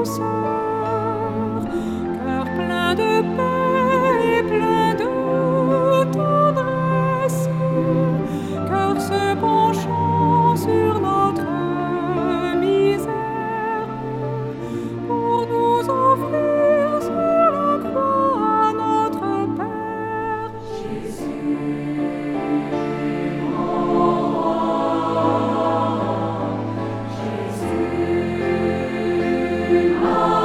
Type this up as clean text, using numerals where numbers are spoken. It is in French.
douceur, cœur plein de paix et plein de tendresse, cœur se penchant sur notre misère, pour nous offrir sur la croix notre Père. Jésus,